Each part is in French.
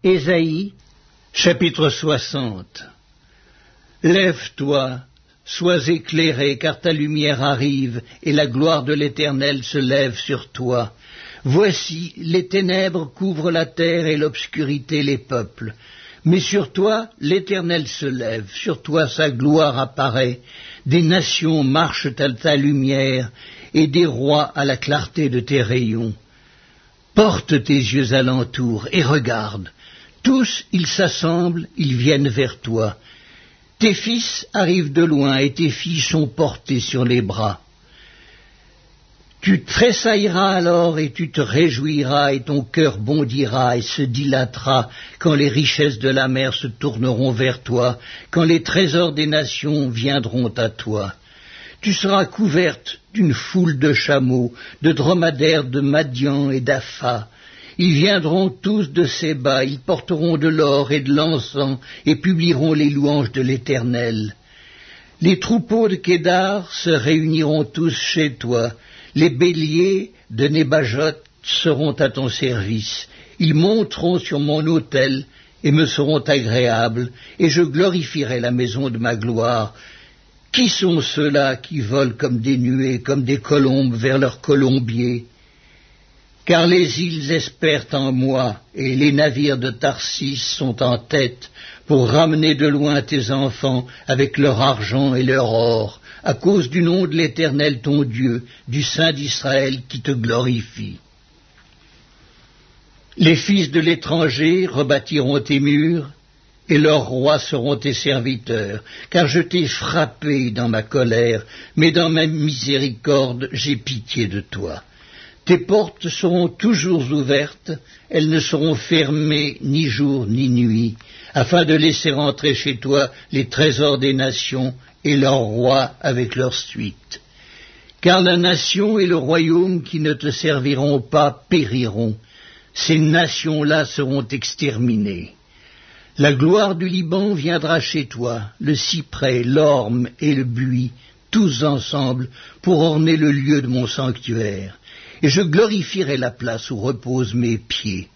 Ésaïe, chapitre 60. Lève-toi, sois éclairé, car ta lumière arrive, et la gloire de l'Éternel se lève sur toi. Voici, les ténèbres couvrent la terre et l'obscurité les peuples. Mais sur toi, l'Éternel se lève, sur toi sa gloire apparaît. Des nations marchent à ta lumière, et des rois à la clarté de tes rayons. Porte tes yeux alentour et regarde. Tous, ils s'assemblent, ils viennent vers toi. Tes fils arrivent de loin et tes filles sont portées sur les bras. Tu tressailleras alors et tu te réjouiras et ton cœur bondira et se dilatera quand les richesses de la mer se tourneront vers toi, quand les trésors des nations viendront à toi. Tu seras couverte d'une foule de chameaux, de dromadaires de Madian et d'Apha. Ils viendront tous de Séba, ils porteront de l'or et de l'encens et publieront les louanges de l'Éternel. Les troupeaux de Kédar se réuniront tous chez toi. Les béliers de Nébajot seront à ton service. Ils monteront sur mon autel et me seront agréables, et je glorifierai la maison de ma gloire. Qui sont ceux-là qui volent comme des nuées, comme des colombes vers leur colombier? Car les îles espèrent en moi, et les navires de Tarsis sont en tête pour ramener de loin tes enfants avec leur argent et leur or, à cause du nom de l'Éternel ton Dieu, du Saint d'Israël qui te glorifie. Les fils de l'étranger rebâtiront tes murs, et leurs rois seront tes serviteurs, car je t'ai frappé dans ma colère, mais dans ma miséricorde j'ai pitié de toi. Tes portes seront toujours ouvertes, elles ne seront fermées ni jour ni nuit, afin de laisser entrer chez toi les trésors des nations et leurs rois avec leur suite. Car la nation et le royaume qui ne te serviront pas périront, ces nations-là seront exterminées. La gloire du Liban viendra chez toi, le cyprès, l'orme et le buis, tous ensemble, pour orner le lieu de mon sanctuaire. Et je glorifierai la place où reposent mes pieds.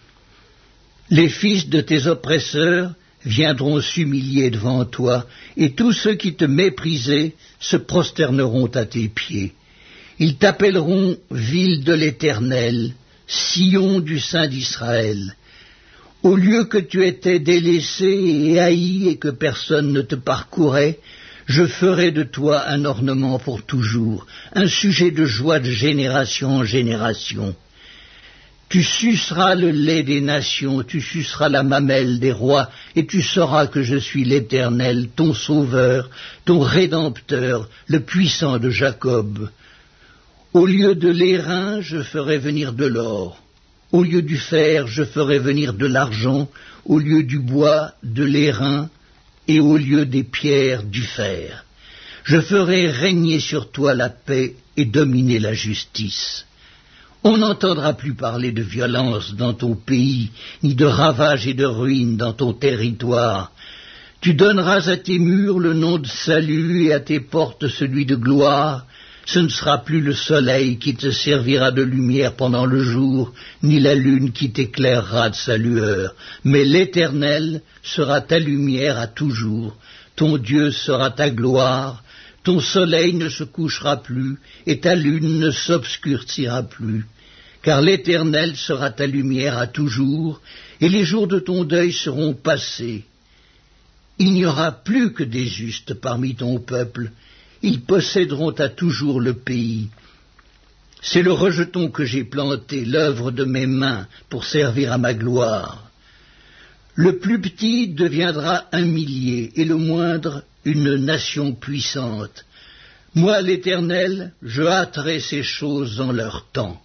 Les fils de tes oppresseurs viendront s'humilier devant toi, et tous ceux qui te méprisaient se prosterneront à tes pieds. Ils t'appelleront ville de l'Éternel, Sion du Saint d'Israël. Au lieu que tu étais délaissé et haï et que personne ne te parcourait, je ferai de toi un ornement pour toujours, un sujet de joie de génération en génération. Tu suceras le lait des nations, tu suceras la mamelle des rois, et tu sauras que je suis l'Éternel, ton Sauveur, ton Rédempteur, le puissant de Jacob. Au lieu de l'airain, je ferai venir de l'or. Au lieu du fer, je ferai venir de l'argent. Au lieu du bois, de l'airain. Et au lieu des pierres, du fer. Je ferai régner sur toi la paix et dominer la justice. On n'entendra plus parler de violence dans ton pays, ni de ravages et de ruines dans ton territoire. Tu donneras à tes murs le nom de salut et à tes portes celui de gloire. Ce ne sera plus le soleil qui te servira de lumière pendant le jour, ni la lune qui t'éclairera de sa lueur, mais l'Éternel sera ta lumière à toujours, ton Dieu sera ta gloire, ton soleil ne se couchera plus, et ta lune ne s'obscurcira plus, car l'Éternel sera ta lumière à toujours, et les jours de ton deuil seront passés. Il n'y aura plus que des justes parmi ton peuple, ils posséderont à toujours le pays. C'est le rejeton que j'ai planté, l'œuvre de mes mains, pour servir à ma gloire. Le plus petit deviendra un millier, et le moindre une nation puissante. Moi, l'Éternel, je hâterai ces choses en leur temps.